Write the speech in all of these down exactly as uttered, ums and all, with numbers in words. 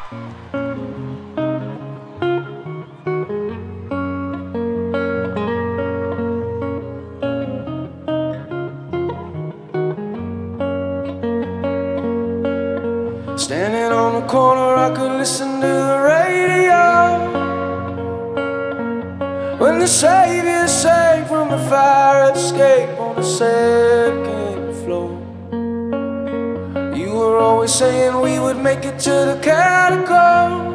Standing on the corner, I could listen to the radio when the Savior sang from the fire escape on the second floor. You were always saying we would make it to the catacombs.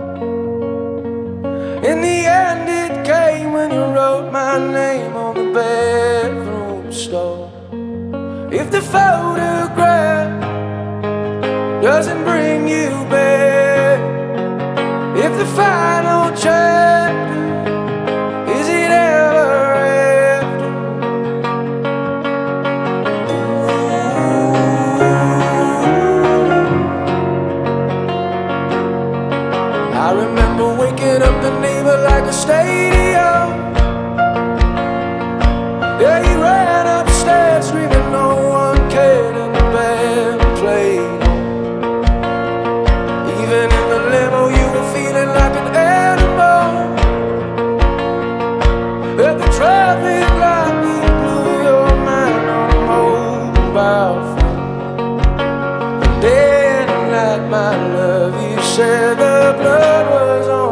In the end it came when you wrote my name on the bedroom stall. If the photograph doesn't bring you back, if the final chapter, is it ever after? Ooh. I remember waking up the neighbor like a stadium. Yeah, he ran upstairs screaming no one cared, and the band played. Even in the limo you were feeling like an animal. At the traffic light you blew your mind on a mobile phone. And then like my love you said the blood was on